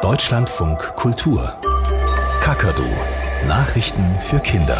Deutschlandfunk Kultur. Kakadu. Nachrichten für Kinder.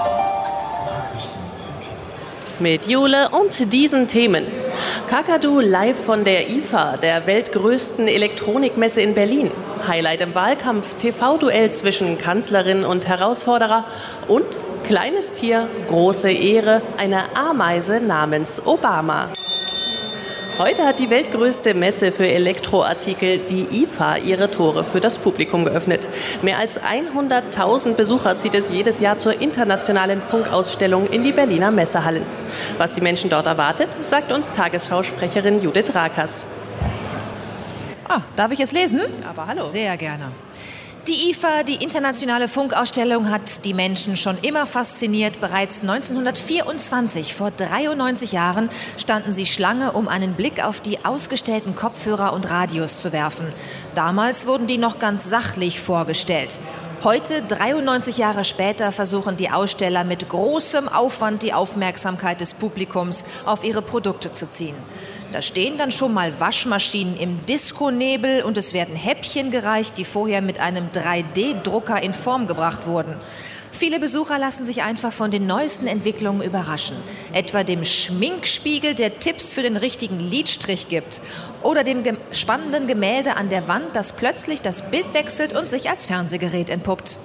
Mit Jule und diesen Themen. Kakadu live von der IFA, der weltgrößten Elektronikmesse in Berlin. Highlight im Wahlkampf, TV-Duell zwischen Kanzlerin und Herausforderer. Und kleines Tier, große Ehre, eine Ameise namens Obama. Heute hat die weltgrößte Messe für Elektroartikel, die IFA, ihre Tore für das Publikum geöffnet. Mehr als 100.000 Besucher zieht es jedes Jahr zur internationalen Funkausstellung in die Berliner Messehallen. Was die Menschen dort erwartet, sagt uns Tagesschausprecherin Judith Rakers. Darf ich es lesen? Aber hallo. Sehr gerne. Die IFA, die internationale Funkausstellung, hat die Menschen schon immer fasziniert. Bereits 1924, vor 93 Jahren, standen sie Schlange, um einen Blick auf die ausgestellten Kopfhörer und Radios zu werfen. Damals wurden die noch ganz sachlich vorgestellt. Heute, 93 Jahre später, versuchen die Aussteller mit großem Aufwand die Aufmerksamkeit des Publikums auf ihre Produkte zu ziehen. Da stehen dann schon mal Waschmaschinen im Disco-Nebel und es werden Häppchen gereicht, die vorher mit einem 3D-Drucker in Form gebracht wurden. Viele Besucher lassen sich einfach von den neuesten Entwicklungen überraschen. Etwa dem Schminkspiegel, der Tipps für den richtigen Lidstrich gibt. Oder dem spannenden Gemälde an der Wand, das plötzlich das Bild wechselt und sich als Fernsehgerät entpuppt.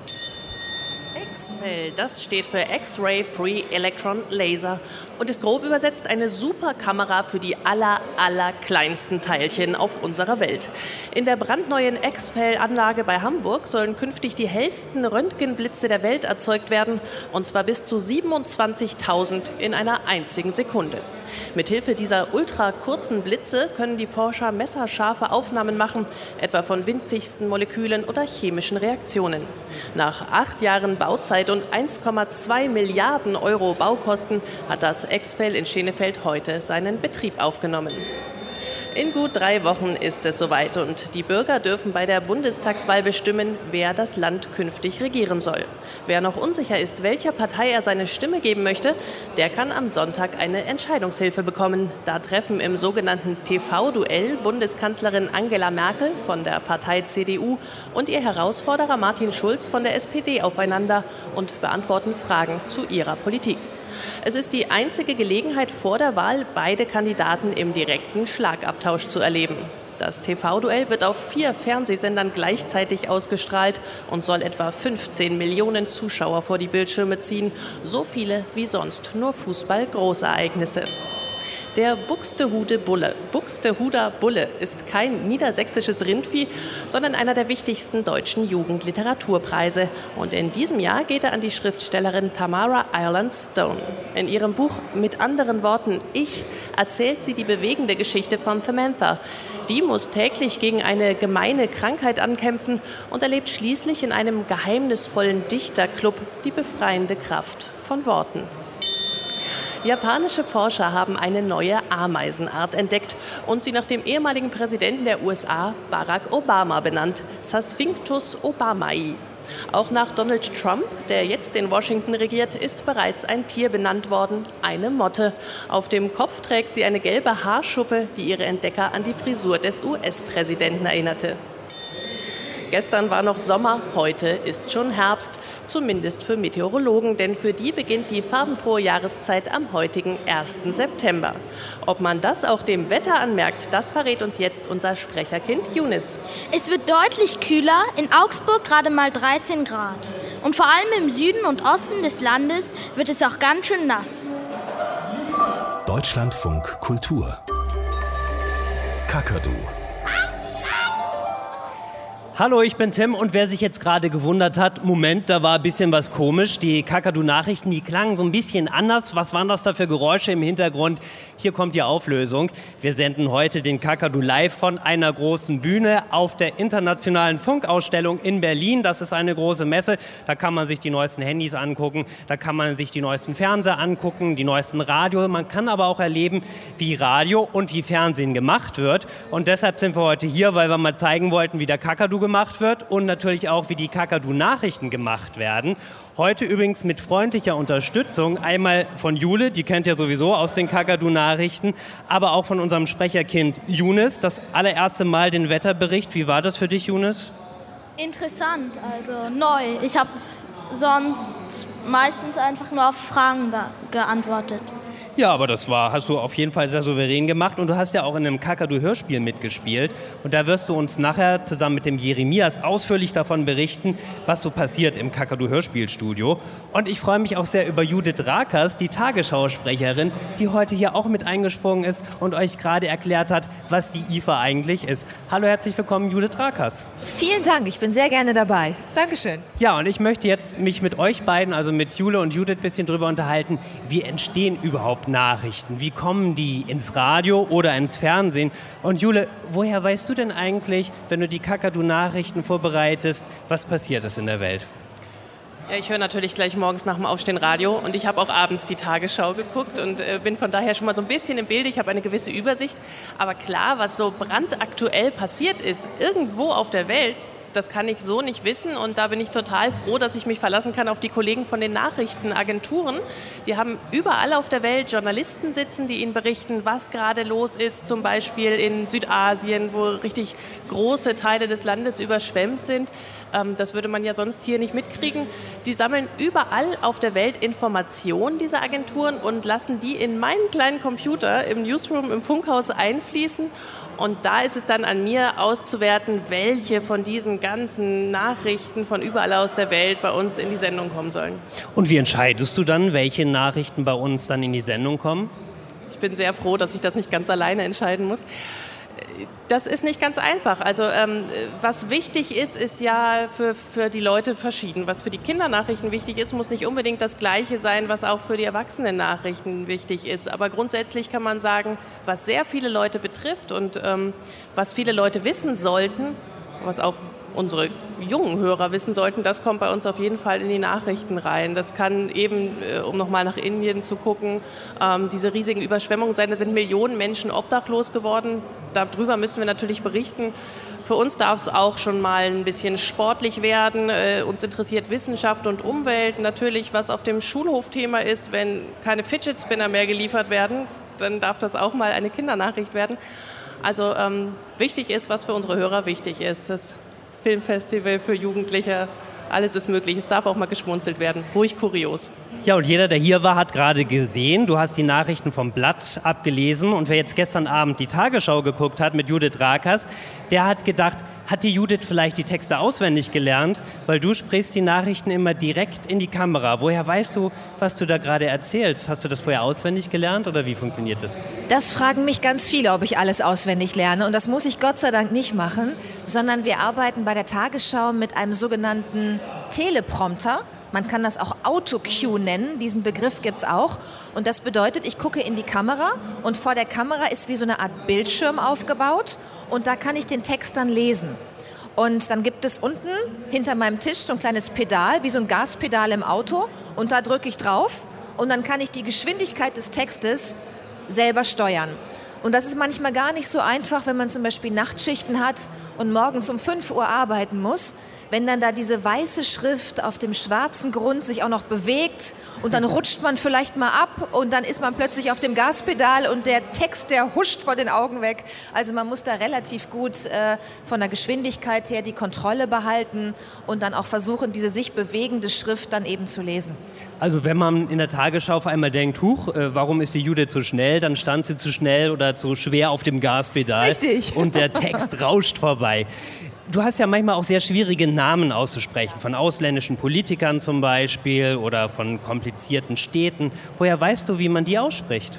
XFEL, das steht für X-Ray Free Electron Laser und ist grob übersetzt eine Superkamera für die allerkleinsten Teilchen auf unserer Welt. In der brandneuen XFEL-Anlage bei Hamburg sollen künftig die hellsten Röntgenblitze der Welt erzeugt werden, und zwar bis zu 27.000 in einer einzigen Sekunde. Mithilfe dieser ultrakurzen Blitze können die Forscher messerscharfe Aufnahmen machen, etwa von winzigsten Molekülen oder chemischen Reaktionen. Nach 8 Jahren Bauzeit und 1,2 Milliarden Euro Baukosten hat das XFEL in Schenefeld heute seinen Betrieb aufgenommen. In gut 3 Wochen ist es soweit und die Bürger dürfen bei der Bundestagswahl bestimmen, wer das Land künftig regieren soll. Wer noch unsicher ist, welcher Partei er seine Stimme geben möchte, der kann am Sonntag eine Entscheidungshilfe bekommen. Da treffen im sogenannten TV-Duell Bundeskanzlerin Angela Merkel von der Partei CDU und ihr Herausforderer Martin Schulz von der SPD aufeinander und beantworten Fragen zu ihrer Politik. Es ist die einzige Gelegenheit vor der Wahl, beide Kandidaten im direkten Schlagabtausch zu erleben. Das TV-Duell wird auf 4 Fernsehsendern gleichzeitig ausgestrahlt und soll etwa 15 Millionen Zuschauer vor die Bildschirme ziehen. So viele wie sonst nur Fußball-Großereignisse. Der Buxtehuder Bulle ist kein niedersächsisches Rindvieh, sondern einer der wichtigsten deutschen Jugendliteraturpreise. Und in diesem Jahr geht er an die Schriftstellerin Tamara Ireland Stone. In ihrem Buch Mit anderen Worten Ich erzählt sie die bewegende Geschichte von Samantha. Die muss täglich gegen eine gemeine Krankheit ankämpfen und erlebt schließlich in einem geheimnisvollen Dichterclub die befreiende Kraft von Worten. Japanische Forscher haben eine neue Ameisenart entdeckt und sie nach dem ehemaligen Präsidenten der USA, Barack Obama, benannt, Sasphinctus obamai. Auch nach Donald Trump, der jetzt in Washington regiert, ist bereits ein Tier benannt worden, eine Motte. Auf dem Kopf trägt sie eine gelbe Haarschuppe, die ihre Entdecker an die Frisur des US-Präsidenten erinnerte. Gestern war noch Sommer, heute ist schon Herbst, zumindest für Meteorologen, denn für die beginnt die farbenfrohe Jahreszeit am heutigen 1. September. Ob man das auch dem Wetter anmerkt, das verrät uns jetzt unser Sprecherkind Younes. Es wird deutlich kühler, in Augsburg gerade mal 13 Grad. Und vor allem im Süden und Osten des Landes wird es auch ganz schön nass. Deutschlandfunk Kultur. Kakadu. Hallo, ich bin Tim und wer sich jetzt gerade gewundert hat, Moment, da war ein bisschen was komisch. Die Kakadu-Nachrichten, die klangen so ein bisschen anders. Was waren das da für Geräusche im Hintergrund? Hier kommt die Auflösung. Wir senden heute den Kakadu live von einer großen Bühne auf der internationalen Funkausstellung in Berlin. Das ist eine große Messe. Da kann man sich die neuesten Handys angucken, da kann man sich die neuesten Fernseher angucken, die neuesten Radio. Man kann aber auch erleben, wie Radio und wie Fernsehen gemacht wird. Und deshalb sind wir heute hier, weil wir mal zeigen wollten, wie der Kakadu gemacht wird und natürlich auch, wie die Kakadu-Nachrichten gemacht werden. Heute übrigens mit freundlicher Unterstützung, einmal von Jule, die kennt ihr sowieso aus den Kakadu-Nachrichten, aber auch von unserem Sprecherkind Younes. Das allererste Mal den Wetterbericht. Wie war das für dich, Younes? Interessant, also neu. Ich habe sonst meistens einfach nur auf Fragen geantwortet. Ja, aber hast du auf jeden Fall sehr souverän gemacht und du hast ja auch in einem Kakadu-Hörspiel mitgespielt und da wirst du uns nachher zusammen mit dem Jeremias ausführlich davon berichten, was so passiert im Kakadu-Hörspielstudio. Und ich freue mich auch sehr über Judith Rakers, die Tagesschausprecherin, die heute hier auch mit eingesprungen ist und euch gerade erklärt hat, was die IFA eigentlich ist. Hallo, herzlich willkommen, Judith Rakers. Vielen Dank, ich bin sehr gerne dabei. Dankeschön. Ja, und ich möchte jetzt mich mit euch beiden, also mit Jule und Judith, ein bisschen drüber unterhalten, wie entstehen überhaupt Nachrichten? Wie kommen die ins Radio oder ins Fernsehen? Und Jule, woher weißt du denn eigentlich, wenn du die Kakadu-Nachrichten vorbereitest, was passiert ist in der Welt? Ja, ich höre natürlich gleich morgens nach dem Aufstehen Radio und ich habe auch abends die Tagesschau geguckt und bin von daher schon mal so ein bisschen im Bilde. Ich habe eine gewisse Übersicht. Aber klar, was so brandaktuell passiert ist, irgendwo auf der Welt, das kann ich so nicht wissen und da bin ich total froh, dass ich mich verlassen kann auf die Kollegen von den Nachrichtenagenturen. Die haben überall auf der Welt Journalisten sitzen, die ihnen berichten, was gerade los ist, zum Beispiel in Südasien, wo richtig große Teile des Landes überschwemmt sind. Das würde man ja sonst hier nicht mitkriegen. Die sammeln überall auf der Welt Informationen, diese Agenturen, und lassen die in meinen kleinen Computer im Newsroom, im Funkhaus einfließen. Und da ist es dann an mir auszuwerten, welche von diesen ganzen Nachrichten von überall aus der Welt bei uns in die Sendung kommen sollen. Und wie entscheidest du dann, welche Nachrichten bei uns dann in die Sendung kommen? Ich bin sehr froh, dass ich das nicht ganz alleine entscheiden muss. Das ist nicht ganz einfach. Also was wichtig ist, ist ja für die Leute verschieden. Was für die Kindernachrichten wichtig ist, muss nicht unbedingt das Gleiche sein, was auch für die Erwachsenennachrichten wichtig ist. Aber grundsätzlich kann man sagen, was sehr viele Leute betrifft und was viele Leute wissen sollten, was auch unsere jungen Hörer wissen sollten, das kommt bei uns auf jeden Fall in die Nachrichten rein. Das kann eben, um nochmal nach Indien zu gucken, diese riesigen Überschwemmungen sein. Da sind Millionen Menschen obdachlos geworden. Darüber müssen wir natürlich berichten. Für uns darf es auch schon mal ein bisschen sportlich werden. Uns interessiert Wissenschaft und Umwelt. Natürlich, was auf dem Schulhof Thema ist, wenn keine Fidget Spinner mehr geliefert werden, dann darf das auch mal eine Kindernachricht werden. Also wichtig ist, was für unsere Hörer wichtig ist. Das Filmfestival für Jugendliche, alles ist möglich. Es darf auch mal geschmunzelt werden. Ruhig kurios. Ja, und jeder, der hier war, hat gerade gesehen, du hast die Nachrichten vom Blatt abgelesen. Und wer jetzt gestern Abend die Tagesschau geguckt hat mit Judith Rakers, der hat gedacht, hat die Judith vielleicht die Texte auswendig gelernt? Weil du sprichst die Nachrichten immer direkt in die Kamera. Woher weißt du, was du da gerade erzählst? Hast du das vorher auswendig gelernt oder wie funktioniert das? Das fragen mich ganz viele, ob ich alles auswendig lerne. Und das muss ich Gott sei Dank nicht machen, sondern wir arbeiten bei der Tagesschau mit einem sogenannten Teleprompter. Man kann das auch Autocue nennen, diesen Begriff gibt es auch. Und das bedeutet, ich gucke in die Kamera und vor der Kamera ist wie so eine Art Bildschirm aufgebaut und da kann ich den Text dann lesen. Und dann gibt es unten hinter meinem Tisch so ein kleines Pedal, wie so ein Gaspedal im Auto und da drücke ich drauf und dann kann ich die Geschwindigkeit des Textes selber steuern. Und das ist manchmal gar nicht so einfach, wenn man zum Beispiel Nachtschichten hat und morgens um 5 Uhr arbeiten muss. Wenn dann da diese weiße Schrift auf dem schwarzen Grund sich auch noch bewegt und dann rutscht man vielleicht mal ab und dann ist man plötzlich auf dem Gaspedal und der Text, der huscht vor den Augen weg. Also man muss da relativ gut von der Geschwindigkeit her die Kontrolle behalten und dann auch versuchen, diese sich bewegende Schrift dann eben zu lesen. Also wenn man in der Tagesschau auf einmal denkt, huch, warum ist die Judith so schnell, dann stand sie zu schnell oder zu schwer auf dem Gaspedal. Richtig. Und der Text rauscht vorbei. Du hast ja manchmal auch sehr schwierige Namen auszusprechen, von ausländischen Politikern zum Beispiel oder von komplizierten Städten. Woher weißt du, wie man die ausspricht?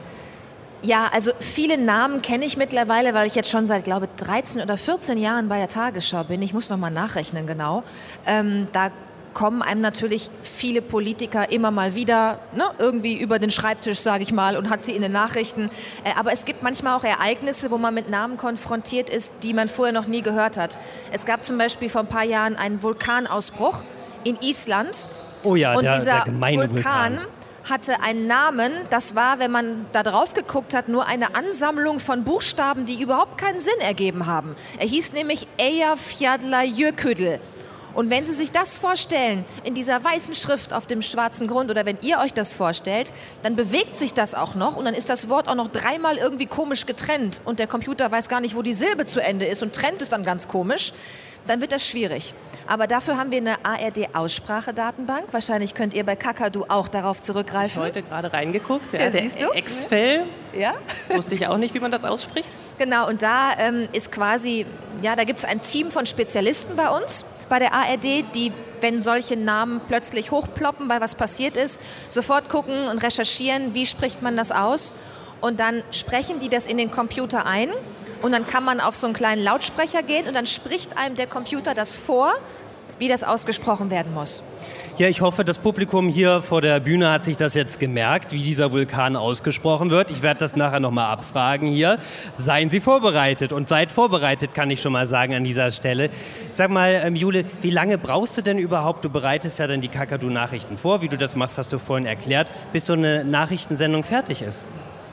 Ja, also viele Namen kenne ich mittlerweile, weil ich jetzt schon seit, glaube ich, 13 oder 14 Jahren bei der Tagesschau bin. Ich muss noch mal nachrechnen genau. Da kommen einem natürlich viele Politiker immer mal wieder irgendwie über den Schreibtisch, sage ich mal, und hat sie in den Nachrichten. Aber es gibt manchmal auch Ereignisse, wo man mit Namen konfrontiert ist, die man vorher noch nie gehört hat. Es gab zum Beispiel vor ein paar Jahren einen Vulkanausbruch in Island. Oh ja, und der dieser gemeine Vulkan hatte einen Namen, das war, wenn man da drauf geguckt hat, nur eine Ansammlung von Buchstaben, die überhaupt keinen Sinn ergeben haben. Er hieß nämlich Eyjafjallajökull. Und wenn Sie sich das vorstellen, in dieser weißen Schrift auf dem schwarzen Grund, oder wenn ihr euch das vorstellt, dann bewegt sich das auch noch und dann ist das Wort auch noch 3-mal irgendwie komisch getrennt und der Computer weiß gar nicht, wo die Silbe zu Ende ist und trennt es dann ganz komisch, dann wird das schwierig. Aber dafür haben wir eine ARD-Aussprachedatenbank. Wahrscheinlich könnt ihr bei Kakadu auch darauf zurückgreifen. Ich habe heute gerade reingeguckt. Ja, Ja, der siehst du? Exfel. Ja? Wusste ich auch nicht, wie man das ausspricht. Genau, und da ist quasi, ja, da gibt es ein Team von Spezialisten bei uns, bei der ARD, die, wenn solche Namen plötzlich hochploppen, weil was passiert ist, sofort gucken und recherchieren, wie spricht man das aus. Und dann sprechen die das in den Computer ein. Und dann kann man auf so einen kleinen Lautsprecher gehen und dann spricht einem der Computer das vor, wie das ausgesprochen werden muss. Ja, ich hoffe, das Publikum hier vor der Bühne hat sich das jetzt gemerkt, wie dieser Vulkan ausgesprochen wird. Ich werde das nachher nochmal abfragen hier. Seien Sie vorbereitet und seid vorbereitet, kann ich schon mal sagen an dieser Stelle. Sag mal, Jule, wie lange brauchst du denn überhaupt? Du bereitest ja dann die Kakadu-Nachrichten vor. Wie du das machst, hast du vorhin erklärt, bis so eine Nachrichtensendung fertig ist.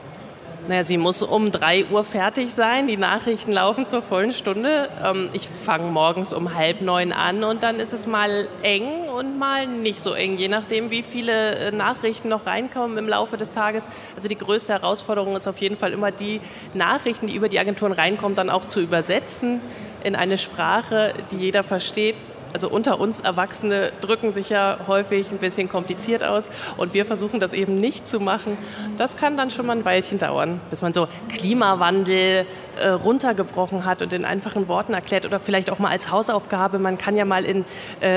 Naja, sie muss um 3 Uhr fertig sein. Die Nachrichten laufen zur vollen Stunde. Ich fange morgens um 8:30 an und dann ist es mal eng und mal nicht so eng, je nachdem, wie viele Nachrichten noch reinkommen im Laufe des Tages. Also die größte Herausforderung ist auf jeden Fall immer, die Nachrichten, die über die Agenturen reinkommen, dann auch zu übersetzen in eine Sprache, die jeder versteht. Also unter uns Erwachsene drücken sich ja häufig ein bisschen kompliziert aus und wir versuchen das eben nicht zu machen. Das kann dann schon mal ein Weilchen dauern, bis man so Klimawandel runtergebrochen hat und in einfachen Worten erklärt oder vielleicht auch mal als Hausaufgabe. Man kann ja mal in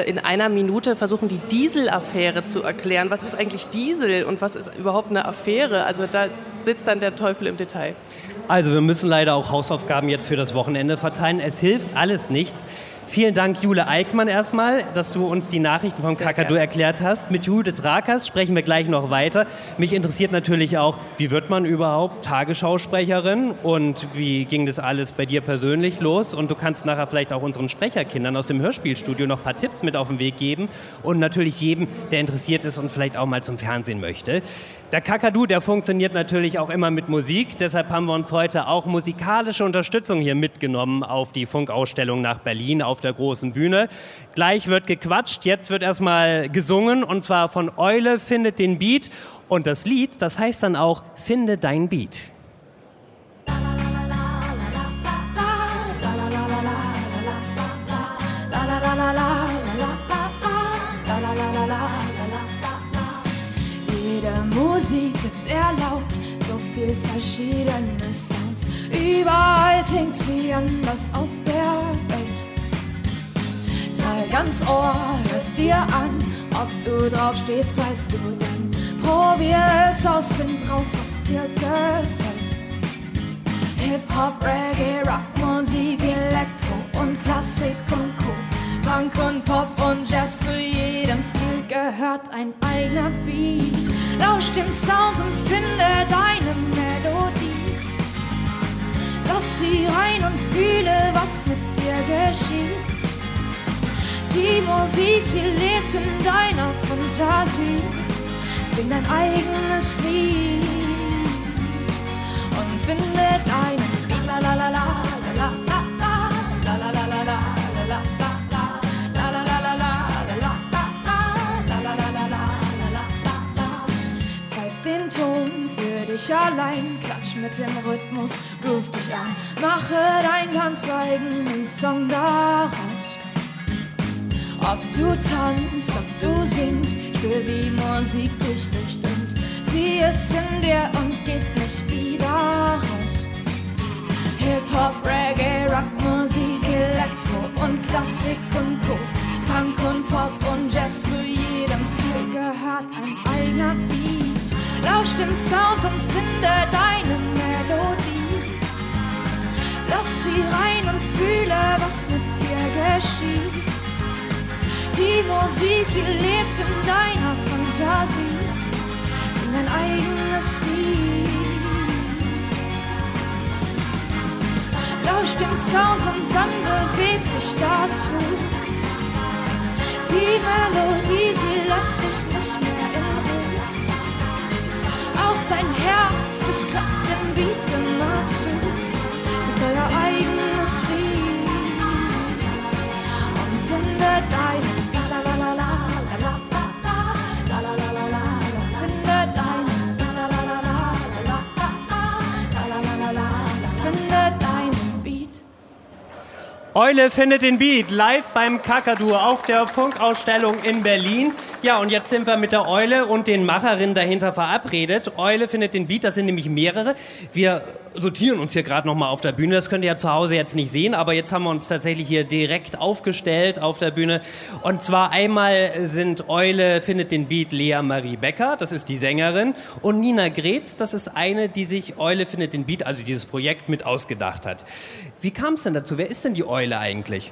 1 Minute versuchen, die Diesel-Affäre zu erklären. Was ist eigentlich Diesel und was ist überhaupt eine Affäre? Also da sitzt dann der Teufel im Detail. Also wir müssen leider auch Hausaufgaben jetzt für das Wochenende verteilen. Es hilft alles nichts. Vielen Dank, Jule Eickmann, erstmal, dass du uns die Nachrichten vom Kakadu erklärt hast. Mit Judith Rakers sprechen wir gleich noch weiter. Mich interessiert natürlich auch, wie wird man überhaupt Tagesschausprecherin und wie ging das alles bei dir persönlich los? Und du kannst nachher vielleicht auch unseren Sprecherkindern aus dem Hörspielstudio noch ein paar Tipps mit auf den Weg geben und natürlich jedem, der interessiert ist und vielleicht auch mal zum Fernsehen möchte. Der Kakadu, der funktioniert natürlich auch immer mit Musik. Deshalb haben wir uns heute auch musikalische Unterstützung hier mitgenommen auf die Funkausstellung nach Berlin auf der großen Bühne. Gleich wird gequatscht, jetzt wird erstmal gesungen und zwar von Eule findet den Beat. Und das Lied, das heißt dann auch Finde dein Beat. Musik ist erlaubt, so viel verschiedene Sounds. Überall klingt sie anders auf der Welt. Sei ganz Ohr, hörst dir an, ob du drauf stehst, weißt du dann. Probier es aus, find raus, was dir gefällt. Hip-Hop, Reggae, Rockmusik, Elektro und Klassik und Co. Punk und Pop und Jazz, zu jedem Stil gehört ein eigener Beat. Lausch dem Sound und finde deine Melodie. Lass sie rein und fühle, was mit dir geschieht. Die Musik, sie lebt in deiner Fantasie. Sing dein eigenes Lied und finde deinen Beat. La la la la la la la la la la la la la la. Den Ton für dich allein, klatsch mit dem Rhythmus, ruf dich an, mache deinen ganz eigenen Song daraus. Ob du tanzt, ob du singst, spür wie Musik dich durchdringt. Sie ist in dir und geht nicht wieder raus. Hip-Hop, Reggae, Rockmusik, Elektro und Klassik und Co. Punk und Pop und Jazz, zu jedem Stil gehört ein eigener Beat. Lausch dem Sound und finde deine Melodie. Lass sie rein und fühle, was mit dir geschieht. Die Musik, sie lebt in deiner Fantasie. Sing dein eigenes Lied. Lausch dem Sound und dann beweg dich dazu. Die Melodie, sie lässt dich nicht mehr in Ruhe. Auch dein Herz, es klopft den Beat immer zu. Sing euer eigenes Lied und finde dein Eule findet den Beat live beim Kakadu auf der Funkausstellung in Berlin. Ja, und jetzt sind wir mit der Eule und den Macherinnen dahinter verabredet. Eule findet den Beat, das sind nämlich mehrere. Wir sortieren uns hier gerade nochmal auf der Bühne. Das könnt ihr ja zu Hause jetzt nicht sehen, aber jetzt haben wir uns tatsächlich hier direkt aufgestellt auf der Bühne. Und zwar einmal sind Eule findet den Beat Lea Marie Becker, das ist die Sängerin, und Nina Gretz, das ist eine, die sich Eule findet den Beat, also dieses Projekt, mit ausgedacht hat. Wie kam es denn dazu? Wer ist denn die Eule eigentlich?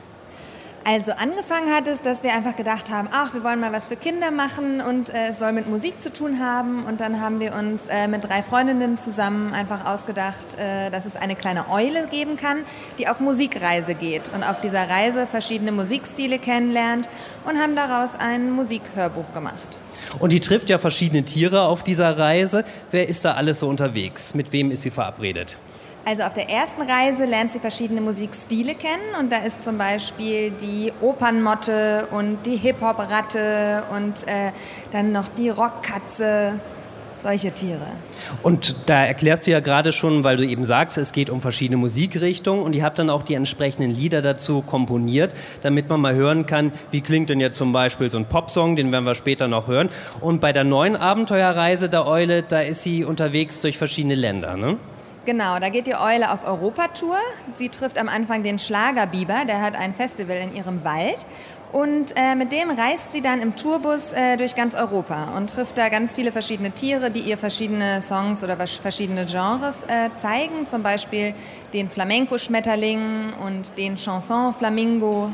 Also angefangen hat es, dass wir einfach gedacht haben, ach, wir wollen mal was für Kinder machen und es soll mit Musik zu tun haben. Und dann haben wir uns mit 3 Freundinnen zusammen einfach ausgedacht, dass es eine kleine Eule geben kann, die auf Musikreise geht und auf dieser Reise verschiedene Musikstile kennenlernt und haben daraus ein Musikhörbuch gemacht. Und die trifft ja verschiedene Tiere auf dieser Reise. Wer ist da alles so unterwegs? Mit wem ist sie verabredet? Also auf der ersten Reise lernt sie verschiedene Musikstile kennen und da ist zum Beispiel die Opernmotte und die Hip-Hop-Ratte und dann noch die Rockkatze, solche Tiere. Und da erklärst du ja gerade schon, weil du eben sagst, es geht um verschiedene Musikrichtungen und ihr habt dann auch die entsprechenden Lieder dazu komponiert, damit man mal hören kann, wie klingt denn jetzt zum Beispiel so ein Popsong, den werden wir später noch hören. Und bei der neuen Abenteuerreise der Eule, da ist sie unterwegs durch verschiedene Länder, ne? Genau, da geht die Eule auf Europatour. Sie trifft am Anfang den Schlagerbiber, der hat ein Festival in ihrem Wald. Und mit dem reist sie dann im Tourbus durch ganz Europa und trifft da ganz viele verschiedene Tiere, die ihr verschiedene Songs oder verschiedene Genres zeigen. Zum Beispiel den Flamenco-Schmetterling und den Chanson-Flamingo.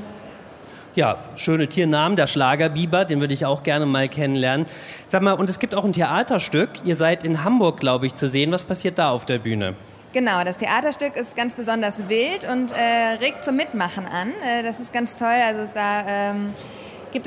Ja, schöne Tiernamen, der Schlagerbiber, den würde ich auch gerne mal kennenlernen. Sag mal, und es gibt auch ein Theaterstück. Ihr seid in Hamburg, glaube ich, zu sehen. Was passiert da auf der Bühne? Genau, das Theaterstück ist ganz besonders wild und regt zum Mitmachen an. Das ist ganz toll. Also da gibt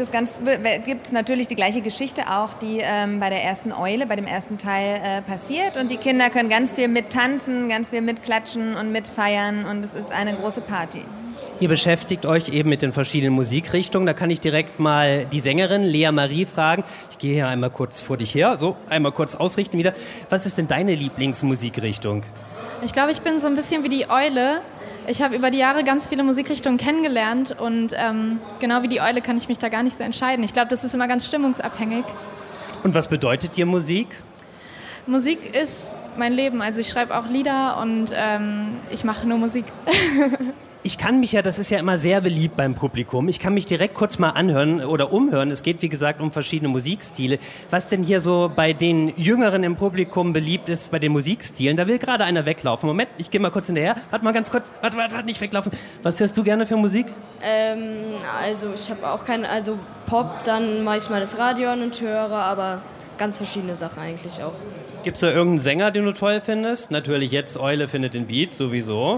es natürlich die gleiche Geschichte auch, die bei der ersten Eule, bei dem ersten Teil passiert. Und die Kinder können ganz viel mittanzen, ganz viel mitklatschen und mitfeiern. Und es ist eine große Party. Ihr beschäftigt euch eben mit den verschiedenen Musikrichtungen. Da kann ich direkt mal die Sängerin Lea Marie fragen. Ich gehe hier einmal kurz vor dich her, so einmal kurz ausrichten wieder. Was ist denn deine Lieblingsmusikrichtung? Ich glaube, ich bin so ein bisschen wie die Eule. Ich habe über die Jahre ganz viele Musikrichtungen kennengelernt und genau wie die Eule kann ich mich da gar nicht so entscheiden. Ich glaube, das ist immer ganz stimmungsabhängig. Und was bedeutet dir Musik? Musik ist mein Leben. Also ich schreibe auch Lieder und ich mache nur Musik. Ich kann mich ja, das ist ja immer sehr beliebt beim Publikum, ich kann mich direkt kurz mal anhören oder umhören. Es geht, wie gesagt, um verschiedene Musikstile. Was denn hier so bei den Jüngeren im Publikum beliebt ist bei den Musikstilen, da will gerade einer weglaufen. Moment, ich gehe mal kurz hinterher. Warte mal ganz kurz. Warte, nicht weglaufen. Was hörst du gerne für Musik? Also ich habe auch also Pop, dann mache ich mal das Radio an und höre, aber ganz verschiedene Sachen eigentlich auch. Gibt es da irgendeinen Sänger, den du toll findest? Natürlich jetzt Eule findet den Beat, sowieso.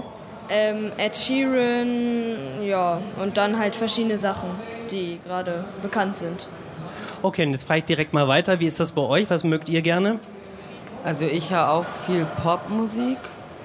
Ed Sheeran, ja, und dann halt verschiedene Sachen, die gerade bekannt sind. Okay, und jetzt frage ich direkt mal weiter. Wie ist das bei euch? Was mögt ihr gerne? Also ich höre auch viel Popmusik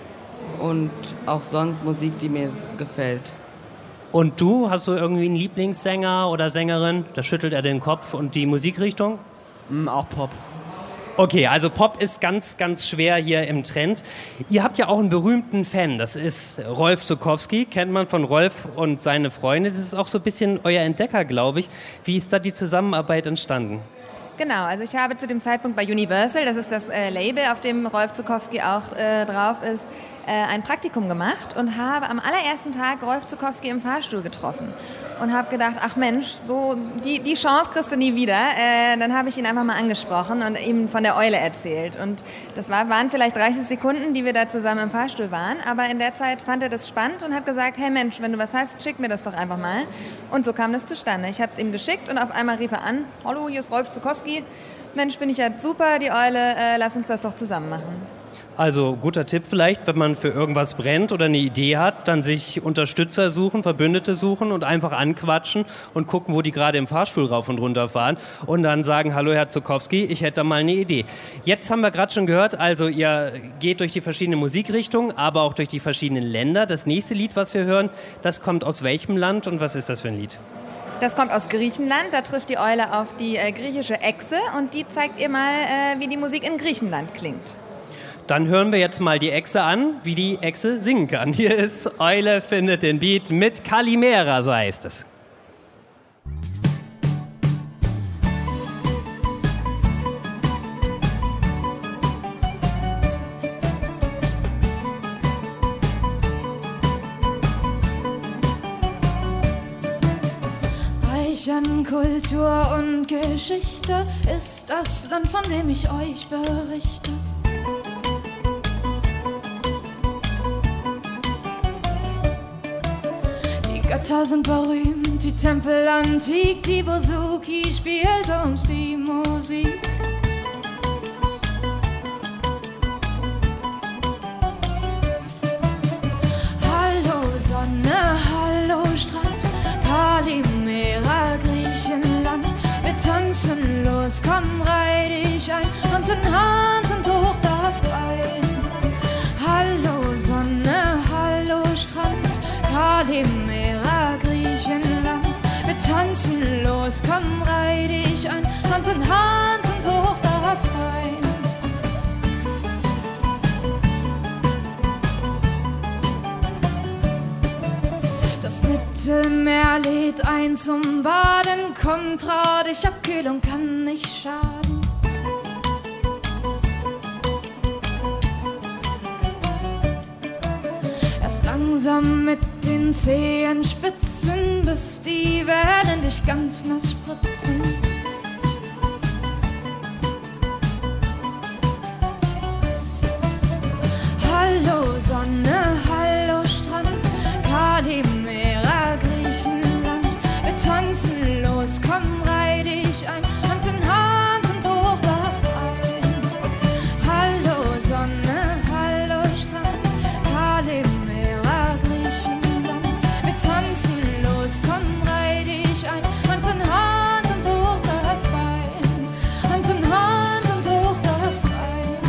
und auch Songsmusik, die mir gefällt. Und du? Hast du irgendwie einen Lieblingssänger oder Sängerin? Da schüttelt er den Kopf. Und die Musikrichtung? Auch Pop. Okay, also Pop ist ganz, ganz schwer hier im Trend. Ihr habt ja auch einen berühmten Fan, das ist Rolf Zuckowski, kennt man von Rolf und seine Freunde. Das ist auch so ein bisschen euer Entdecker, glaube ich. Wie ist da die Zusammenarbeit entstanden? Genau, also ich habe zu dem Zeitpunkt bei Universal, das ist das Label, auf dem Rolf Zuckowski auch drauf ist, ein Praktikum gemacht und habe am allerersten Tag Rolf Zuckowski im Fahrstuhl getroffen und habe gedacht, ach Mensch, so die Chance kriegst du nie wieder. Dann habe ich ihn einfach mal angesprochen und ihm von der Eule erzählt. Und das waren vielleicht 30 Sekunden, die wir da zusammen im Fahrstuhl waren, aber in der Zeit fand er das spannend und hat gesagt, hey Mensch, wenn du was hast, schick mir das doch einfach mal. Und so kam das zustande. Ich habe es ihm geschickt und auf einmal rief er an, hallo, hier ist Rolf Zuckowski. Mensch, finde ich ja super, die Eule, lass uns das doch zusammen machen. Also guter Tipp vielleicht, wenn man für irgendwas brennt oder eine Idee hat, dann sich Unterstützer suchen, Verbündete suchen und einfach anquatschen und gucken, wo die gerade im Fahrstuhl rauf und runter fahren und dann sagen, hallo Herr Zuckowski, ich hätte da mal eine Idee. Jetzt haben wir gerade schon gehört, also ihr geht durch die verschiedenen Musikrichtungen, aber auch durch die verschiedenen Länder. Das nächste Lied, was wir hören, das kommt aus welchem Land und was ist das für ein Lied? Das kommt aus Griechenland, da trifft die Eule auf die griechische Echse und die zeigt ihr mal, wie die Musik in Griechenland klingt. dann hören wir jetzt mal die Echse an, wie die Echse singen kann. Hier ist Eule findet den Beat mit Kalimera, so heißt es. An Kultur und Geschichte ist das Land, von dem ich euch berichte. Die Götter sind berühmt, die Tempel antik, die Bouzouki spielt uns die Musik. Hallo Sonne, hallo Strand, Kalimera, Griechenland. Wir tanzen los, komm, reih dich ein, Hand in Hand und hoch das Bein. Hallo Sonne, hallo Strand, Kalimera, Griechenland. Wir tanzen los, komm, reih dich ein, Hand in Hand und hoch das Bein. Mittelmeer lädt ein zum Baden, komm, trau dich, Abkühlung kann nicht schaden. Erst langsam mit den Zehenspitzen, bis die werden dich ganz nass spritzen. Hallo Sonne, hallo Strand, Kalimera, Griechenland. Wir tanzen los, komm, reih dich ein, Hand in Hand und hoch das Bein. Hallo Sonne, hallo Strand, Kalimera, Griechenland. Wir tanzen los, komm, reih dich ein, Hand in Hand und hoch das Bein. Hand in Hand und hoch das Bein.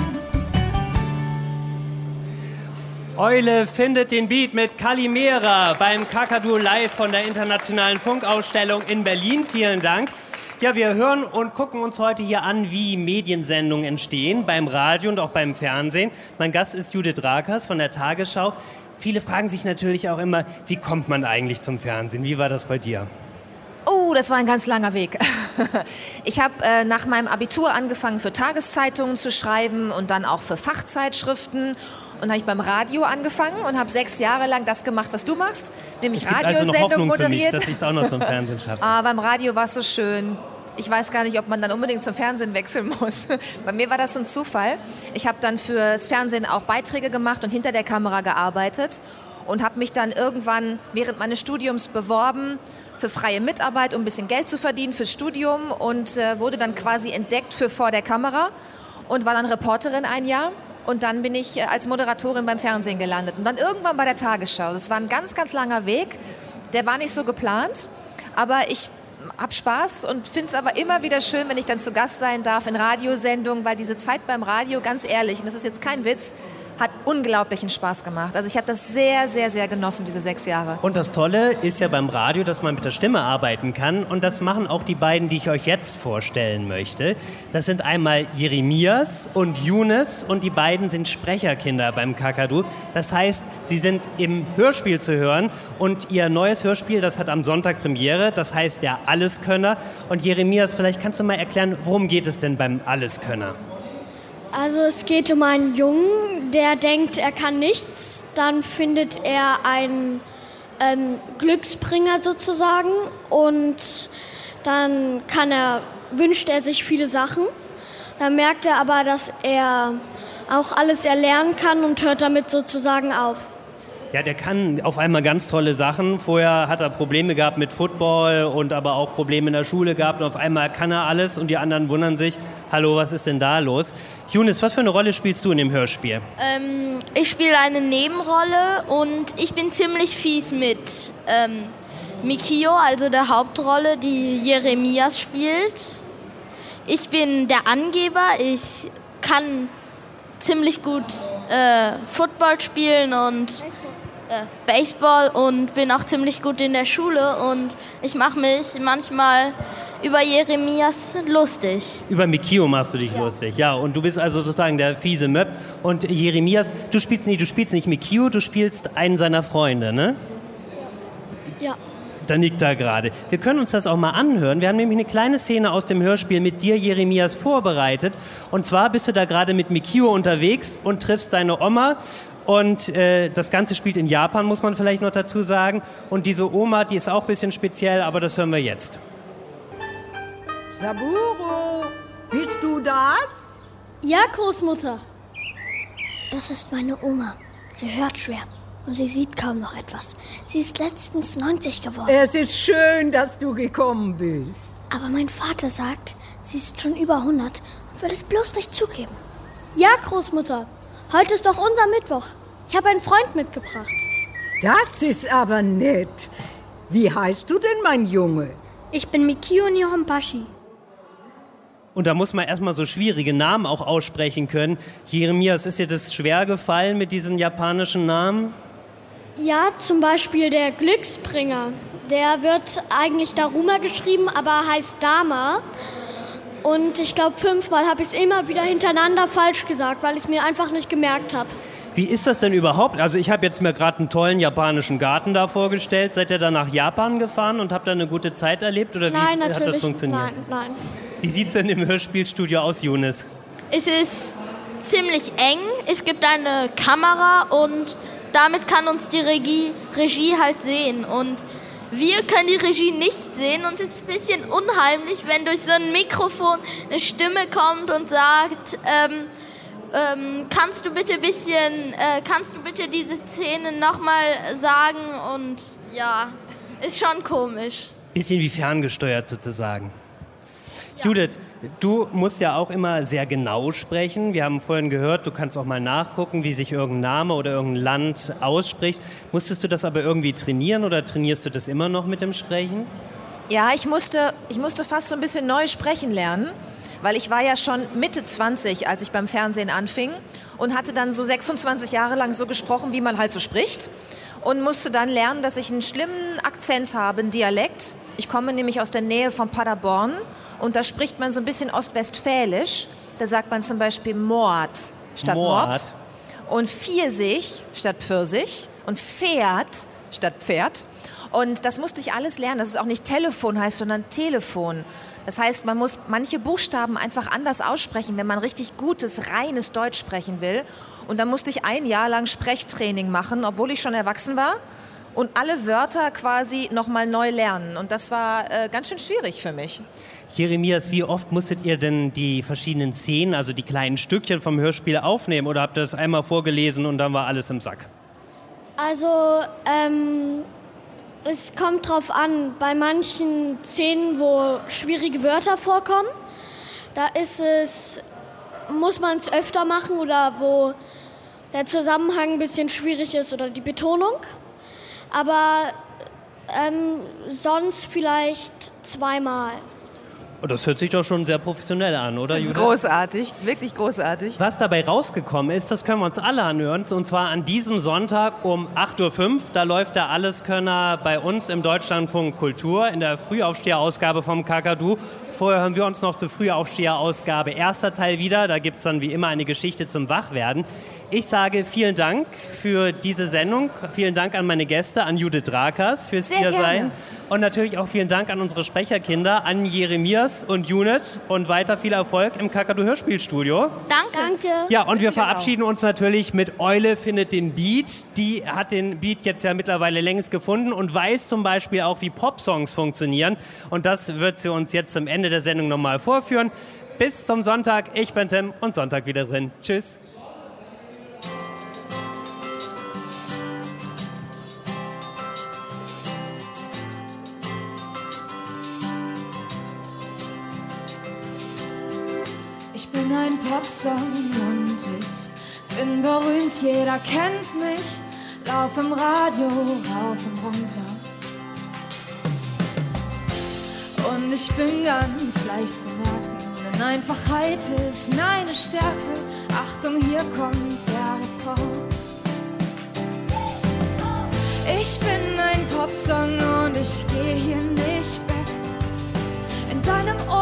Eule findet den Beat mit Kalimera beim Kakadu live von der Internationalen Funkausstellung in Berlin. Vielen Dank. Ja, wir hören und gucken uns heute hier an, wie Mediensendungen entstehen, beim Radio und auch beim Fernsehen. Mein Gast ist Judith Rakers von der Tagesschau. Viele fragen sich natürlich auch immer, wie kommt man eigentlich zum Fernsehen? Wie war das bei dir? Oh, das war ein ganz langer Weg. Ich habe nach meinem Abitur angefangen, für Tageszeitungen zu schreiben und dann auch für Fachzeitschriften. Und dann habe ich beim Radio angefangen und habe 6 Jahre lang das gemacht, was du machst, nämlich Radiosendung moderiert. Für mich, dass ich es auch noch zum Fernsehen schaffe. Beim Radio war es so schön. Ich weiß gar nicht, ob man dann unbedingt zum Fernsehen wechseln muss. Bei mir war das so ein Zufall. Ich habe dann fürs Fernsehen auch Beiträge gemacht und hinter der Kamera gearbeitet und habe mich dann irgendwann während meines Studiums beworben für freie Mitarbeit, um ein bisschen Geld zu verdienen fürs Studium und wurde dann quasi entdeckt für vor der Kamera und war dann Reporterin ein Jahr. Und dann bin ich als Moderatorin beim Fernsehen gelandet und dann irgendwann bei der Tagesschau. Das war ein ganz, ganz langer Weg. Der war nicht so geplant, aber ich habe Spaß und finde es aber immer wieder schön, wenn ich dann zu Gast sein darf in Radiosendungen, weil diese Zeit beim Radio, ganz ehrlich, und das ist jetzt kein Witz, hat unglaublichen Spaß gemacht. Also ich habe das sehr, sehr, sehr genossen, diese 6 Jahre. Und das Tolle ist ja beim Radio, dass man mit der Stimme arbeiten kann. Und das machen auch die beiden, die ich euch jetzt vorstellen möchte. Das sind einmal Jeremias und Younes. Und die beiden sind Sprecherkinder beim Kakadu. Das heißt, sie sind im Hörspiel zu hören. Und ihr neues Hörspiel, das hat am Sonntag Premiere. Das heißt der Alleskönner. Und Jeremias, vielleicht kannst du mal erklären, worum geht es denn beim Alleskönner? Also es geht um einen Jungen, der denkt, er kann nichts. Dann findet er einen Glücksbringer sozusagen und dann wünscht er sich viele Sachen. Dann merkt er aber, dass er auch alles erlernen kann und hört damit sozusagen auf. Ja, der kann auf einmal ganz tolle Sachen. Vorher hat er Probleme gehabt mit Football und aber auch Probleme in der Schule gehabt. Und auf einmal kann er alles und die anderen wundern sich, hallo, was ist denn da los? Younes, was für eine Rolle spielst du in dem Hörspiel? Ich spiele eine Nebenrolle und ich bin ziemlich fies mit Mikio, also der Hauptrolle, die Jeremias spielt. Ich bin der Angeber, ich kann ziemlich gut Football spielen und Baseball und bin auch ziemlich gut in der Schule und ich mache mich manchmal über Jeremias lustig. Über Mikio machst du dich lustig, ja. Und du bist also sozusagen der fiese Möb. Und Jeremias, du spielst nicht Mikio, du spielst einen seiner Freunde, ne? Ja. Da nickt er gerade. Wir können uns das auch mal anhören. Wir haben nämlich eine kleine Szene aus dem Hörspiel mit dir, Jeremias, vorbereitet. Und zwar bist du da gerade mit Mikio unterwegs und triffst deine Oma. Und das Ganze spielt in Japan, muss man vielleicht noch dazu sagen. Und diese Oma, die ist auch ein bisschen speziell, aber das hören wir jetzt. Saburo, bist du das? Ja, Großmutter. Das ist meine Oma. Sie hört schwer und sie sieht kaum noch etwas. Sie ist letztens 90 geworden. Es ist schön, dass du gekommen bist. Aber mein Vater sagt, sie ist schon über 100 und will es bloß nicht zugeben. Ja, Großmutter. Heute ist doch unser Mittwoch. Ich habe einen Freund mitgebracht. Das ist aber nett. Wie heißt du denn, mein Junge? Ich bin Mikio Nihonbashi. Und da muss man erstmal so schwierige Namen auch aussprechen können. Jeremias, ist dir das schwer gefallen mit diesen japanischen Namen? Ja, zum Beispiel der Glücksbringer. Der wird eigentlich Daruma geschrieben, aber heißt Dama. Und ich glaube, 5-mal habe ich es immer wieder hintereinander falsch gesagt, weil ich es mir einfach nicht gemerkt habe. Wie ist das denn überhaupt? Also ich habe jetzt mir gerade einen tollen japanischen Garten da vorgestellt. Seid ihr dann nach Japan gefahren und habt da eine gute Zeit erlebt? Oder wie hat das funktioniert? Nein. Wie sieht es denn im Hörspielstudio aus, Younes? Es ist ziemlich eng. Es gibt eine Kamera und damit kann uns die Regie halt sehen. Und wir können die Regie nicht sehen und es ist ein bisschen unheimlich, wenn durch so ein Mikrofon eine Stimme kommt und sagt, kannst du bitte diese Szene nochmal sagen? Und ja, ist schon komisch. Bisschen wie ferngesteuert sozusagen. Ja. Judith, du musst ja auch immer sehr genau sprechen. Wir haben vorhin gehört, du kannst auch mal nachgucken, wie sich irgendein Name oder irgendein Land ausspricht. Musstest du das aber irgendwie trainieren oder trainierst du das immer noch mit dem Sprechen? Ja, ich musste fast so ein bisschen neu sprechen lernen, weil ich war ja schon Mitte 20, als ich beim Fernsehen anfing und hatte dann so 26 Jahre lang so gesprochen, wie man halt so spricht und musste dann lernen, dass ich einen schlimmen Akzent habe, einen Dialekt. Ich komme nämlich aus der Nähe von Paderborn und da spricht man so ein bisschen ostwestfälisch. Da sagt man zum Beispiel Mord statt Mord und Pfirsich statt Pfirsich und Pferd statt Pferd. Und das musste ich alles lernen, dass es auch nicht Telefon heißt, sondern Telefon. Das heißt, man muss manche Buchstaben einfach anders aussprechen, wenn man richtig gutes, reines Deutsch sprechen will. Und da musste ich 1 Jahr lang Sprechtraining machen, obwohl ich schon erwachsen war. Und alle Wörter quasi nochmal neu lernen. Und das war ganz schön schwierig für mich. Jeremias, wie oft musstet ihr denn die verschiedenen Szenen, also die kleinen Stückchen vom Hörspiel aufnehmen? Oder habt ihr das einmal vorgelesen und dann war alles im Sack? Also, es kommt drauf an. Bei manchen Szenen, wo schwierige Wörter vorkommen, da muss man es öfter machen oder wo der Zusammenhang ein bisschen schwierig ist oder die Betonung. Aber sonst vielleicht 2-mal. Das hört sich doch schon sehr professionell an, oder? Das ist großartig, wirklich großartig. Was dabei rausgekommen ist, das können wir uns alle anhören. Und zwar an diesem Sonntag um 8.05 Uhr. Da läuft der Alleskönner bei uns im Deutschlandfunk Kultur in der Frühaufsteherausgabe vom Kakadu. Vorher hören wir uns noch zur Frühaufsteherausgabe erster Teil wieder. Da gibt es dann wie immer eine Geschichte zum Wachwerden. Ich sage vielen Dank für diese Sendung. Vielen Dank an meine Gäste, an Judith Rakers fürs Hiersein. Und natürlich auch vielen Dank an unsere Sprecherkinder, an Jeremias und Judith. Und weiter viel Erfolg im Kakadu Hörspielstudio. Danke. Ja, und wir verabschieden uns natürlich mit Eule findet den Beat. Die hat den Beat jetzt ja mittlerweile längst gefunden und weiß zum Beispiel auch, wie Popsongs funktionieren. Und das wird sie uns jetzt zum Ende der Sendung nochmal vorführen. Bis zum Sonntag. Ich bin Tim und Sonntag wieder drin. Tschüss. Ich bin ein Popsong und ich bin berühmt, jeder kennt mich. Lauf im Radio, rauf und runter. Und ich bin ganz leicht zu merken, denn Einfachheit ist meine Stärke. Achtung, hier kommt der Refrain. Ich bin ein Popsong und ich gehe hier nicht weg. In in deinem Ohr.